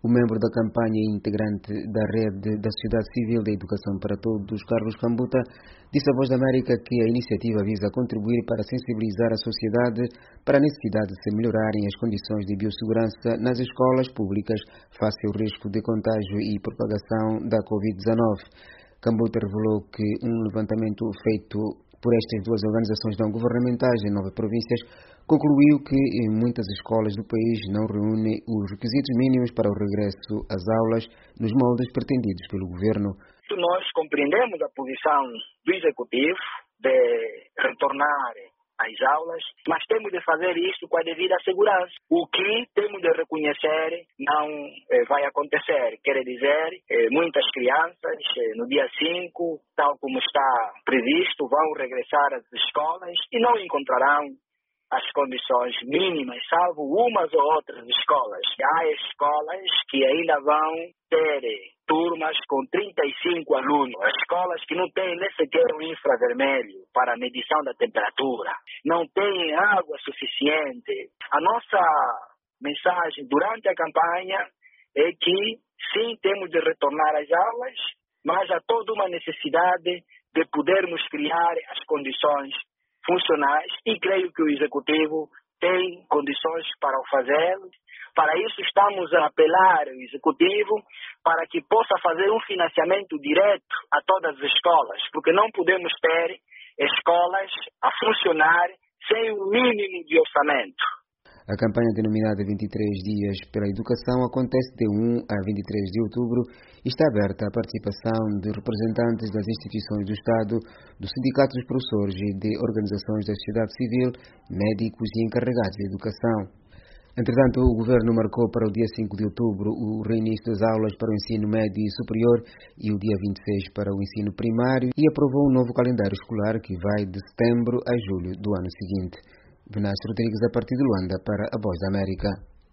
O membro da campanha e integrante da rede da sociedade civil da educação para todos, Carlos Cambuta, disse à Voz da América que a iniciativa visa contribuir para sensibilizar a sociedade para a necessidade de se melhorarem as condições de biossegurança nas escolas públicas face ao risco de contágio e propagação da Covid-19. Cambuta revelou que um levantamento feito por estas duas organizações não governamentais em 9 províncias concluiu que em muitas escolas do país não reúne os requisitos mínimos para o regresso às aulas nos moldes pretendidos pelo governo. Nós compreendemos a posição do Executivo de retornar às aulas, mas temos de fazer isto com a devida segurança. O que temos de reconhecer não vai acontecer. Quer dizer, muitas crianças no dia 5, tal como está previsto, vão regressar às escolas e não encontrarão as condições mínimas, salvo umas ou outras escolas. Há escolas que ainda vão ter turmas com 35 alunos, escolas que não têm nem sequer um infravermelho para a medição da temperatura, não têm água suficiente. A nossa mensagem durante a campanha é que sim, temos de retornar às aulas, mas há toda uma necessidade de podermos criar as condições funcionais e creio que o Executivo tem condições para o fazer. Para isso estamos a apelar ao Executivo para que possa fazer um financiamento direto a todas as escolas, porque não podemos ter escolas a funcionar sem o mínimo de orçamento. A campanha denominada 23 Dias pela Educação acontece de 1 a 23 de outubro e está aberta à participação de representantes das instituições do Estado, dos sindicatos dos professores e de organizações da sociedade civil, médicos e encarregados de educação. Entretanto, o Governo marcou para o dia 5 de outubro o reinício das aulas para o ensino médio e superior e o dia 26 para o ensino primário e aprovou um novo calendário escolar que vai de setembro a julho do ano seguinte. Venâncio Rodrigues, a partir de Luanda, para a Voz da América.